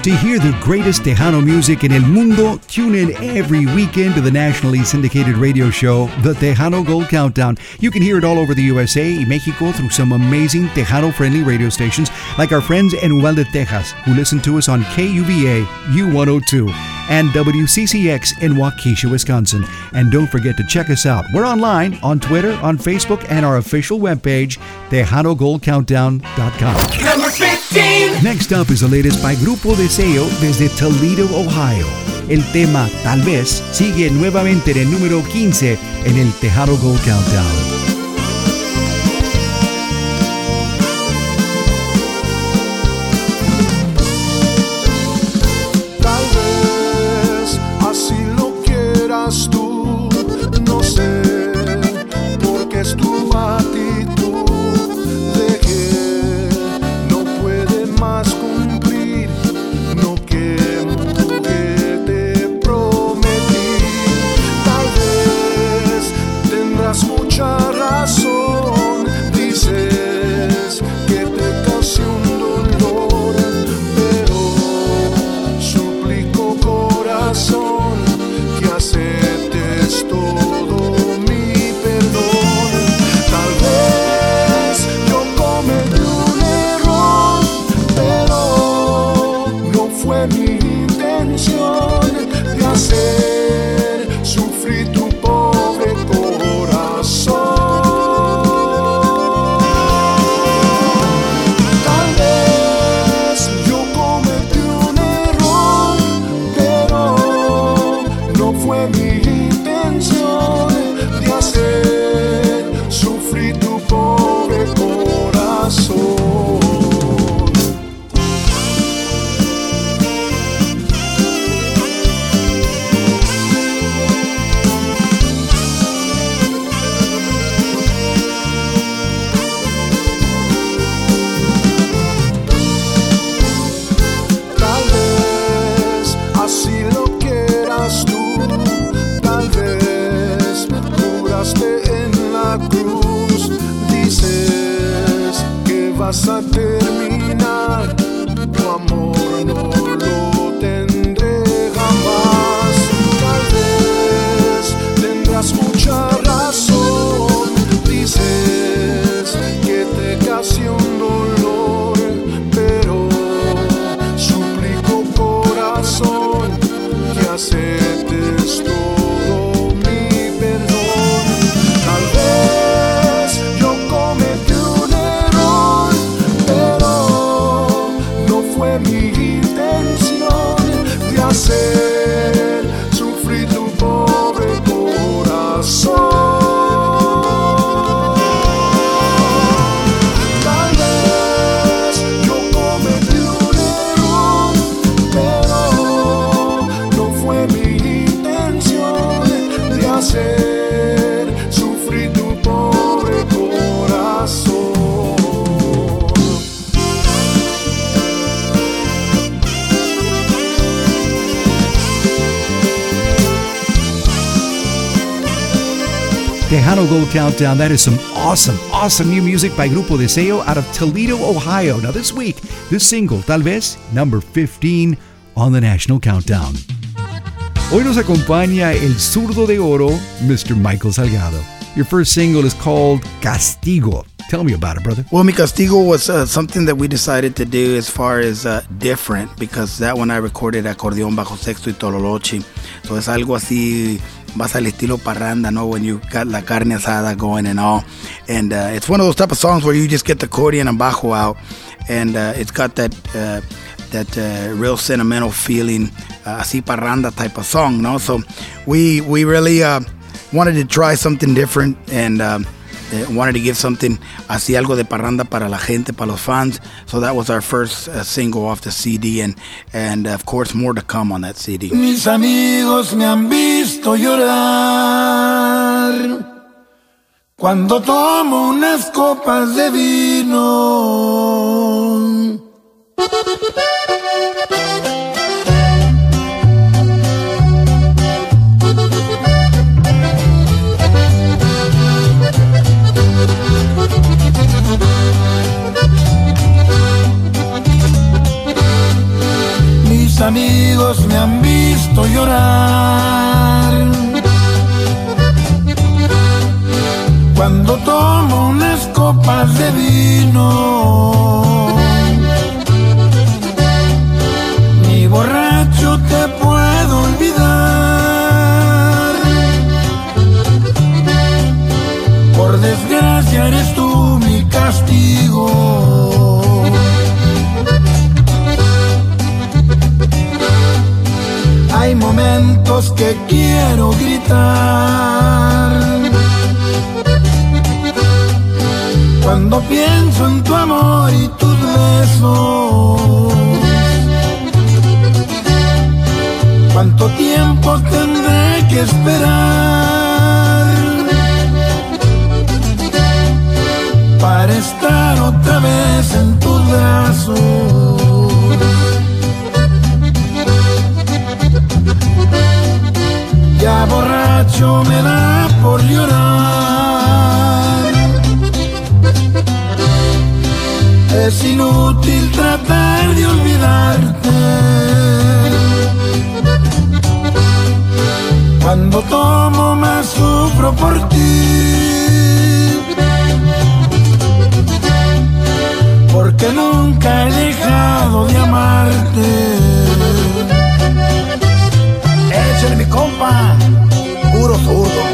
To hear the greatest Tejano music en el mundo, tune in every weekend to the nationally syndicated radio show, The Tejano Gold Countdown. You can hear it all over the USA y Mexico through some amazing Tejano-friendly radio stations like our friends in Uvalde, Texas, who listen to us on KUVA U102 and WCCX in Waukesha, Wisconsin. And don't forget to check us out. We're online on Twitter, on Facebook, and our official webpage, TejanoGoldCountdown.com. Number 15. Next up is the latest by Grupo Deseo desde Toledo, Ohio. El tema Tal vez sigue nuevamente en el número 15 en el Tejano Gold Countdown. Tú, no sé por qué es tu actitud de que no puede más cumplir lo que te prometí. Tal vez tendrás mucha razón, dices que te causé un dolor, pero suplico corazón que aceptes todo mi perdón. Tal vez yo cometí un error, pero no fue mi intención de hacer sufrir tu pobre corazón. Tal vez yo cometí un error, pero no fue mi intención de hacer sufrir tu pobre corazón. Tal vez así lo quieras tú, tal vez juraste en la cruz, dices que vas a terminar, tu amor no lo tendré jamás. Tal vez tendrás mucha razón, dices que te causé un dolor, pero suplico corazón que aceptes todo mi perdón. Tal vez yo cometí un error, pero no fue mi intención de hacer sufrir tu pobre corazón. Tal vez yo cometí un error, pero no fue mi intención de hacer sufrir tu pobre corazón. Tejano Gold Countdown, that is some awesome new music by Grupo Deseo out of Toledo, Ohio. Now this week, this single, Tal vez, number 15 on the National Countdown. Hoy nos acompaña el zurdo de oro, Mr. Michael Salgado. Your first single is called Castigo. Tell me about it, brother. Well, Mi Castigo was something that we decided to do as far as different, because that one I recorded acordeón, bajo sexto y tololoche. So es algo así, vas al estilo parranda, ¿no? When you got la carne asada going and all. And it's one of those type of songs where you just get the accordion and bajo out. And it's got that real sentimental feeling, así parranda type of song, no? So we really wanted to try something different and wanted to give something así, algo de parranda para la gente, para los fans. So that was our first single off the CD, and of course more to come on that CD. Mis amigos me han visto llorar cuando tomo unas copas de vino. amigos me han visto llorar cuando tomo unas copas de vino. Ni borracho te puedo olvidar, por desgracia eres tú mi castigo. Hay momentos que quiero gritar cuando pienso en tu amor y tus besos. ¿Cuánto tiempo tendré que esperar para estar otra vez en tus brazos? Ya borracho me da por llorar, es inútil tratar de olvidarte. Cuando tomo más sufro por ti, porque nunca he dejado de amarte. Échale mi compa, puro zurdo.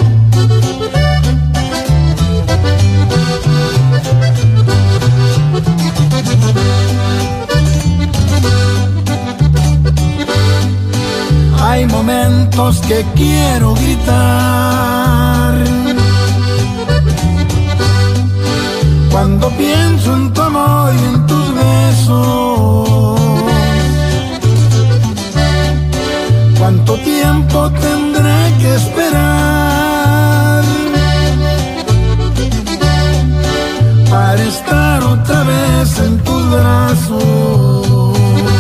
Hay momentos que quiero gritar cuando pienso en tu amor y en tus besos. ¿Cuánto tiempo tendré que esperar para estar otra vez en tus brazos?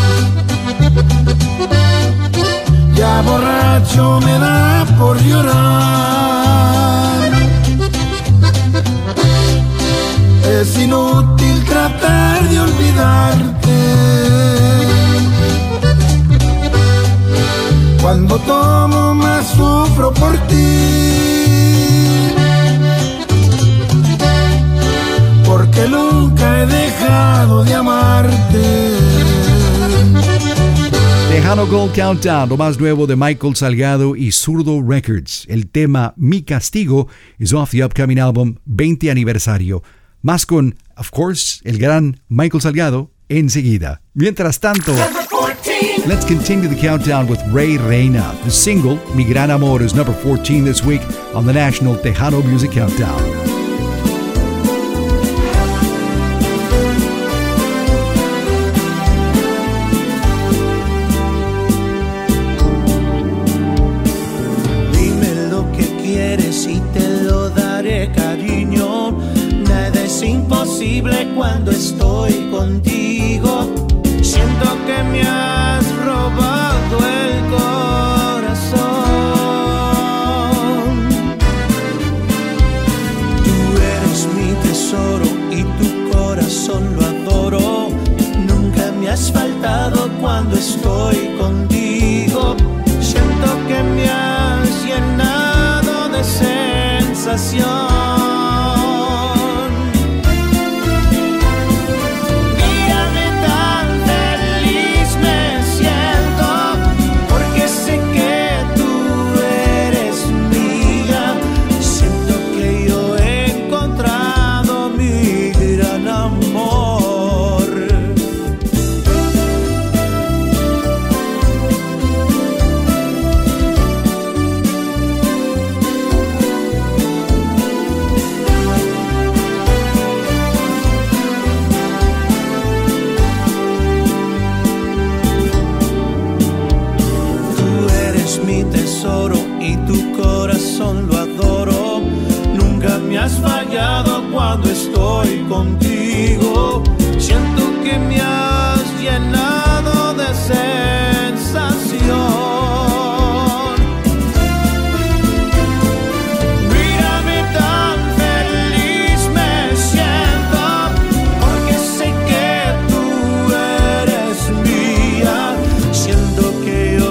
Ya borracho me da por llorar, es inútil tratar de olvidarte. Cuando tomo más sufro por ti, porque nunca he dejado de amarte. Tejano Gold Countdown, lo más nuevo de Michael Salgado y Zurdo Records. El tema Mi Castigo is off the upcoming album 20 Aniversario. Más con, of course, el gran Michael Salgado enseguida. Mientras tanto, let's continue the countdown with Ray Reina. The single, Mi Gran Amor, is number 14 this week on the National Tejano Music Countdown. Cuando estoy contigo, siento que me has robado el corazón. Tú eres mi tesoro y tu corazón lo adoro. Nunca me has faltado cuando estoy contigo. Siento que me has llenado de sensación. Has fallado cuando estoy contigo. Siento que me has llenado de sensación. Mírame tan feliz me siento, porque sé que tú eres mía. Siento que yo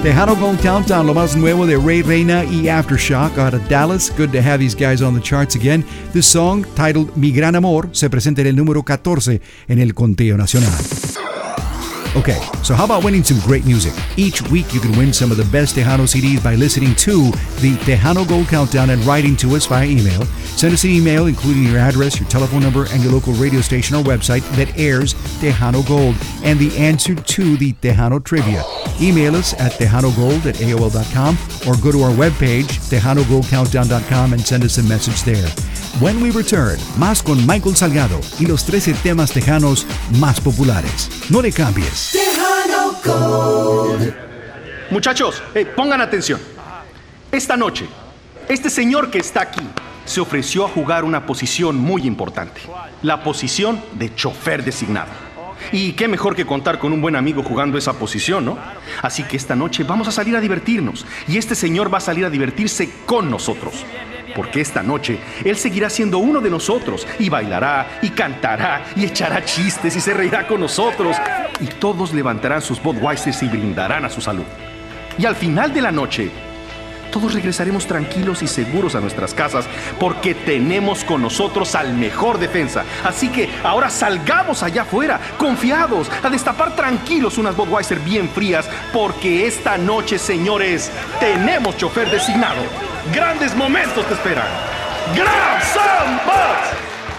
Tejano Gold Countdown, lo más nuevo de Ray Reina y Aftershock out of Dallas. Good to have these guys on the charts again. This song, titled Mi Gran Amor, se presenta en el número 14 en el conteo nacional. Okay, so how about winning some great music? Each week you can win some of the best Tejano CDs by listening to the Tejano Gold Countdown and writing to us via email. Send us an email including your address, your telephone number, and your local radio station or website that airs Tejano Gold and the answer to the Tejano Trivia. Email us at tejanogold@aol.com or go to our webpage, tejanogoldcountdown.com, and send us a message there. When we return, más con Michael Salgado y los 13 temas tejanos más populares. No le cambies. Tejano Gold. Muchachos, pongan atención. Esta noche, este señor que está aquí se ofreció a jugar una posición muy importante. La posición de chofer designado. Y qué mejor que contar con un buen amigo jugando esa posición, ¿no? Así que esta noche vamos a salir a divertirnos. Y este señor va a salir a divertirse con nosotros. Porque esta noche él seguirá siendo uno de nosotros y bailará y cantará y echará chistes y se reirá con nosotros. Y todos levantarán sus Budweisers y brindarán a su salud. Y al final de la noche, todos regresaremos tranquilos y seguros a nuestras casas porque tenemos con nosotros al mejor defensa. Así que ahora salgamos allá afuera, confiados, a destapar tranquilos unas Budweiser bien frías porque esta noche, señores, tenemos chofer designado. Grandes momentos te esperan. ¡Grab some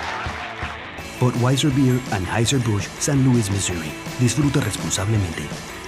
Buds! Budweiser Beer, Anheuser-Busch, San Luis, Missouri. Disfruta responsablemente.